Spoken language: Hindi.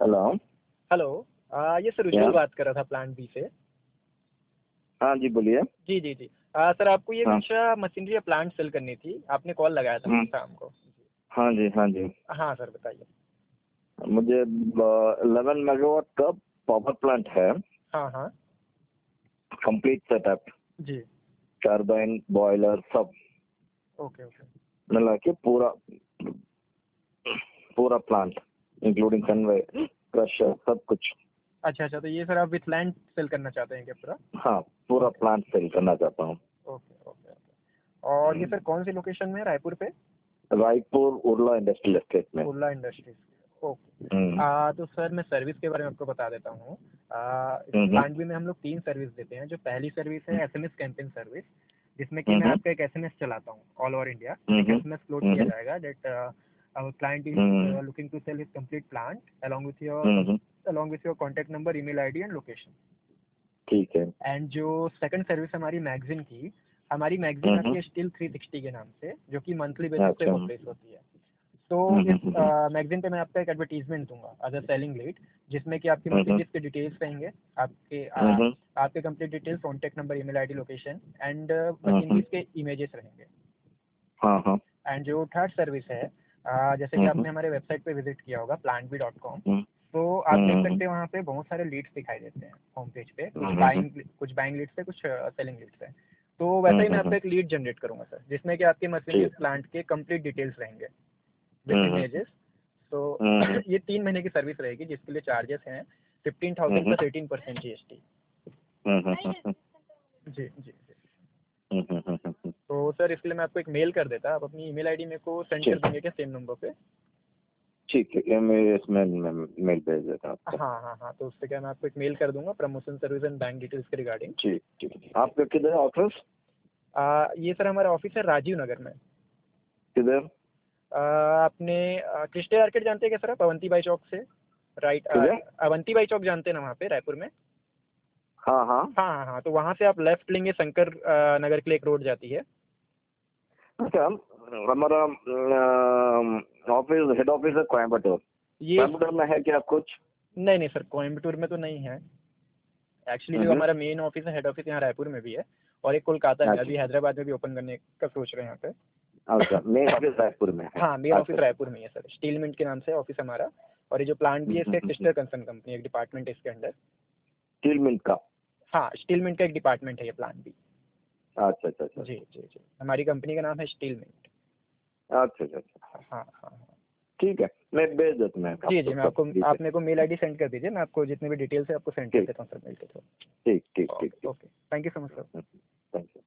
हेलो। हेलो। ये सर क्या? उज्जवल बात कर रहा था प्लांट बी से। हाँ जी, बोलिए। जी जी जी। सर आपको ये हाँ। कुछ मशीनरी या प्लांट सेल करनी थी, आपने कॉल लगाया था हम्म, शाम को। हाँ जी, हाँ जी। हाँ सर बताइए। मुझे 11 मेगावाट का पावर प्लांट है। हाँ हाँ। कंप्लीट सेटअप, जी। टरबाइन, बॉयलर सब ओके ओके। मिला के पूरा पूरा प्लांट इंक्लूडिंग कन्वे, क्रशर, सब कुछ। अच्छा अच्छा, तो ये सर आप विथ लैंड सेल करना चाहते हैं क्या पूरा? हाँ, पूरा ओके प्लांट सेल करना चाहता हूँ। Okay okay okay. और ये सर कौन सी लोकेशन में है, रायपुर पे? रायपुर उर्ला इंडस्ट्रियल एस्टेट में। उर्ला इंडस्ट्रीज। ओके। हम्म, तो सर मैं सर्विस के बारे में आपको बता देता हूँ। इस हम्म, प्लांट बी में हम लोग 3 सर्विस देते हैं। जो पहली सर्विस है एसएमएस कैंपेन सर्विस, जिसमें कि मैं हम्म, आपका एक एसएमएस चलाता हूँ ऑल ओवर इंडिया। एक हम्म, एसएमएस फ्लोट किया हम्म, जाएगा that our client is hmm, looking to sell his complete plant hmm, along with your contact number, email ID and location. ठीक है। एंड जो सेकंड सर्विस हमारी मैगजीन की, हमारी मैगजीन आती है स्टील 360 के नाम से, जो कि मंथली बेसिस पे अच्छा। वो प्रेस होती है। तो इस मैगजीन पे मैं आपका एक एडवर्टीजमेंट दूंगा एज अ सेलिंग लीड, जिसमें कि आपकी मशीनरीज के डिटेल्स रहेंगे, आपके complete details, contact number, email ID, location and machineries के इमेजेस रहेंगे। हाँ हाँ। एंड जो थर्ड सर्विस है, जैसे कि आपने हमारे वेबसाइट पे विजिट किया होगा plantbee.com, तो आप देख सकते हैं वहाँ पे बहुत सारे लीड्स दिखाई देते हैं होम पेज पे। कुछ बाइंग लीड्स है, कुछ सेलिंग लीड्स है। तो वैसे ही मैं आपको एक लीड जनरेट करूंगा सर, जिसमें कि आपके मशीनरी ठीक। प्लांट के कंप्लीट डिटेल्स रहेंगे विथ इमेजेस। तो ये 3 महीने की सर्विस रहेगी, जिसके लिए चार्जेस हैं 15,000 प्लस 18% GST। जी जी जी। तो सर इसके लिए मैं आपको एक मेल कर देता, आप अपनी ईमेल आईडी मेरे को सेंड कर देंगे क्या सेम नंबर पे? ठीक है, मैं इसमें मेल भेज देता हूँ आपको। हाँ हाँ हाँ, तो उससे क्या मैं आपको एक मेल कर दूंगा promotion service and bank details के रिगार्डिंग। ठीक ठीक। आपका किधर है ऑफिस? ये सर हमारा ऑफिस है राजीव नगर में। किधर? आपने क्रिस्टे मार्केट जानते हैं क्या सर आप, अवंती बाई चौक से? राइट, किधर? अवंती बाई चौक जानते हैं ना वहाँ पे रायपुर में? हाँ हाँ। हाँ हाँ हाँ, तो वहाँ से आप लेफ्ट लेंगे, शंकर नगर के लिए एक रोड जाती है। अच्छा, हमारा ऑफिस, हेड ऑफिस है कोयम्बटूर। ये कोयम्बटूर में है क्या कुछ? नहीं नहीं सर, कोयम्बटूर में तो नहीं है। एक्चुअली जो हमारा मेन ऑफिस है, हेड ऑफिस यहाँ रायपुर में भी है, और एक कोलकाता में, अच्छा अभी हैदराबाद में भी ओपन करने का सोच रहे हैं यहाँ पे। अच्छा, मेन ऑफिस रायपुर में है। हाँ, मेन ऑफिस अच्छा। रायपुर में ही है सर, स्टील मिंट के नाम से ऑफिस हमारा। और ये जो प्लांट भी है, इसका एक सिस्टर कंसर्न कंपनी, एक डिपार्टमेंट है इसके अंडर। स्टील मिल्क का? हाँ, स्टील मिंट का एक डिपार्टमेंट है ये प्लांट भी। अच्छा अच्छा अच्छा जी जी जी, हमारी कंपनी का नाम है स्टील मिंट। अच्छा अच्छा अच्छा। हाँ हाँ हाँ। ठीक है, मैं भेज देता हूँ मैं जी जी, मैं सब आपको, detail। आप मेरे को मेल आईडी सेंड कर दीजिए, मैं आपको जितने भी डिटेल्स है आपको सेंड कर ठीक देता हूँ सर मेल के थ्रू। ठीक ठीक ठीक ओके ठीक। Okay, thank you so much sir. Thank you.